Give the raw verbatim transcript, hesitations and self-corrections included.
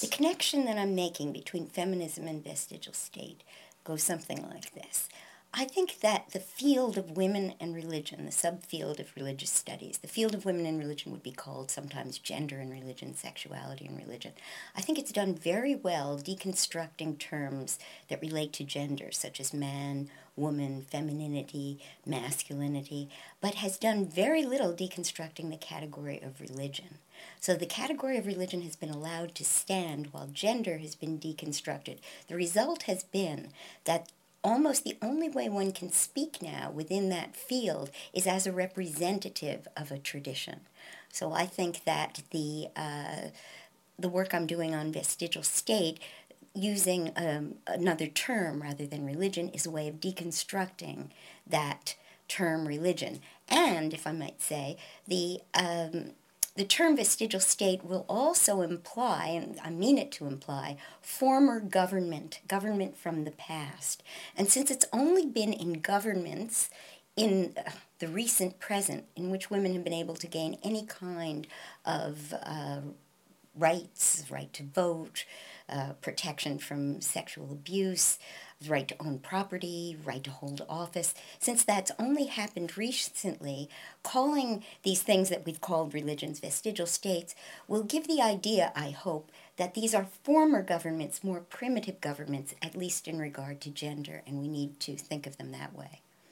The connection that I'm making between feminism and vestigial state goes something like this. I think that the field of women and religion, the subfield of religious studies, the field of women and religion would be called sometimes gender and religion, sexuality and religion. I think it's done very well deconstructing terms that relate to gender, such as man, woman, femininity, masculinity, but has done very little deconstructing the category of religion. So the category of religion has been allowed to stand while gender has been deconstructed. The result has been that almost the only way one can speak now within that field is as a representative of a tradition. So I think that the uh, the work I'm doing on vestigial state, using um, another term rather than religion, is a way of deconstructing that term religion. And, if I might say, the um, the term vestigial state will also imply, and I mean it to imply, former government, government from the past. And since it's only been in governments in uh, the recent present in which women have been able to gain any kind of uh, rights, right to vote, uh, protection from sexual abuse, right to own property, right to hold office. Since that's only happened recently, calling these things that we've called religions vestigial states will give the idea, I hope, that these are former governments, more primitive governments, at least in regard to gender, and we need to think of them that way.